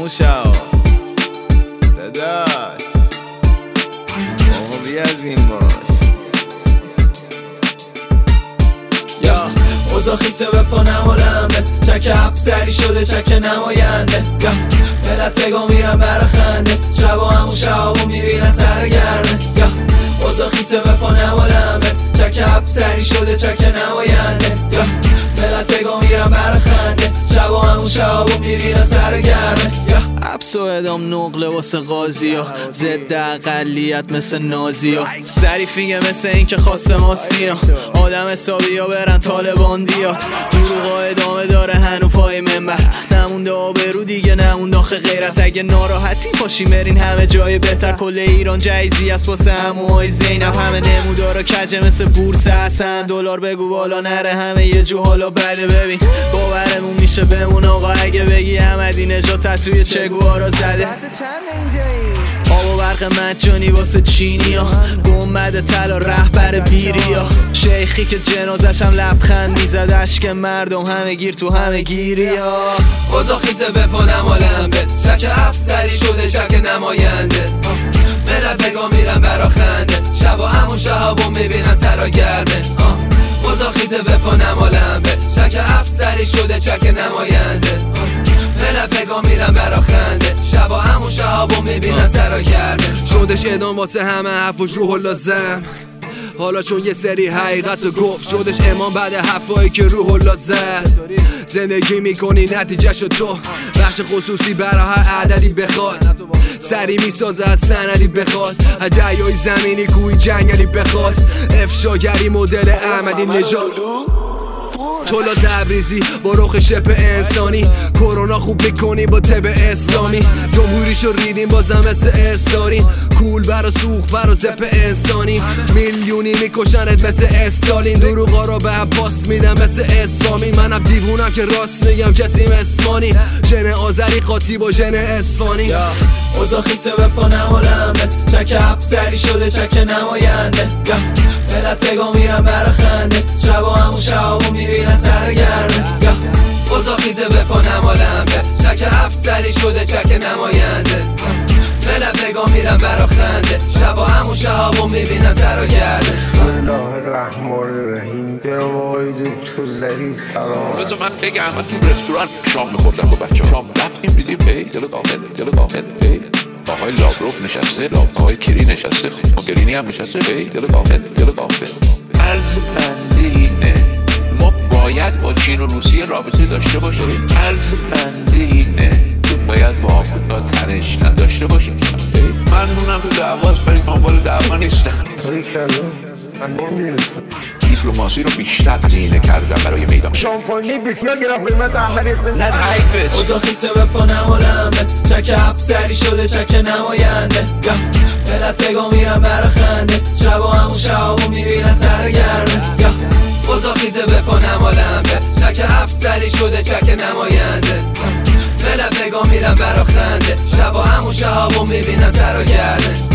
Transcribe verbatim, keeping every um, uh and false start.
همون شب داداش بابا بی از این باش یا اوزا خیته به پا نمالمت چک افسری شده چک نماینده یا ملت بگو میرم برا خنده شبا همون شبا میبینن سرگرمه یا اوزا خیته به پا نمالمت چک افسری شده چک نماینده یا ملت بگو میرم برا خنده شبا همون شبا میبینن سرگرمه یا حبس و ادام نقله واسه قاضی ها ضد اقلیت مثل نازی ها ظریف میگه مثل این که خواسته ماستینا آدم حسابی ها برن طالبان بیاد دروغا ادامه داره هنو پای منبر نمونده آبرو دیگه نمونده آخه غیرت اگه ناراحتی پاشیم برین همه جای بهتر کل ایران جایزی است واسه عموهای زینب همه نمودارا کجه مثل بورس حسن دلار بگو بالا نره همه یه جو حالا بده ببین باورمون میشه بمون آقا اگه بگی احمدی نژاد توی چگوارا زده آب و برق مجانی واسه چینی ها گنبد طلا رهبر بیری ها شیخی که جنازش هم لبخند میزد اشک مردم همه گیر تو همه گیری ها اوزا خیته به پا نمالم بد چک افسری شده چک نماینده ملت بگا میرم برا خنده شبا همون شهابو میبینن سرا گرمه اوزا خیته به پا نمالم بد چک افسری شده چک نماینده ملت بگا میرم برا خنده شبا همون شهابو میبینن سرا گرمه شدش ادام واسه همه حرفش روح لازم حالا چون یه سری حقیقت رو گفت شدش امام بعد حرفایی که روح الله زد زندگی میکنی نتیجهشو تو بخش خصوصی برا هر عددی بخواد سری میسازه از سندی بخواد دریای زمینی کوی جنگلی بخواد افشاگری مدل احمدی نژاد تولا تبریزی با رخ شپ انسانی کرونا خوب بکنی با طب اسلامی جمهوریشو ریدیم بازم مثل ارسارین کول برا سوخ برا زپ انسانی میلیونی میکشنت مثل استالین دروغا رو به عباس میدم مثل اسفامین منم دیوونم که راست میگم کسی مسمانی ژن آذری قاطی با ژن اسفانی اوزا خیته به پا نمالمت چک افسری شده چک نماینده یا ملت بگو میرم برا خنده شبا همون شبا میبینن سرگرمه یا اوزا خیته به پا نمالمت چک افسری شده چک نماینده ملت بگو میرم برا خنده شبا همون شبا میبینن سرگرمه بسم الله الرحمن الرحیم جناب آقای دکتر ظریف سلام بذار من بگم من تو رستوران شام میخوردم با بچه شام رفتیم دیدیم ای دل داخل دل داخل ای آقای لاوروف نشسته آقای کری نشسته موگرینی هم نشسته ای دل داخل دل داخل عرض بندینه ما باید با چین و روسیه رابطه داشته باشیم عرض بندینه تو باید با آمریکا تنش نداشته باشیم من مونم تو دعواست ولی من بالا دعوا نیستم من نمیدونم دیپلماسی رو بیشتر زینه کردم برای میدان شامپانی بسیار گرم قیمت احمدی نه حیفش اوزا خیته به پا نمالمت چک افسری شده چک نماینده یا ملت بگو میرم برا خنده شبا همون شبا میبینن سرگرمه یا اوزا خیته به پا نمالمت چک افسری شده چک نماینده ملت بگو میرم برا خنده شبا همون شبا میبینن سرگرمه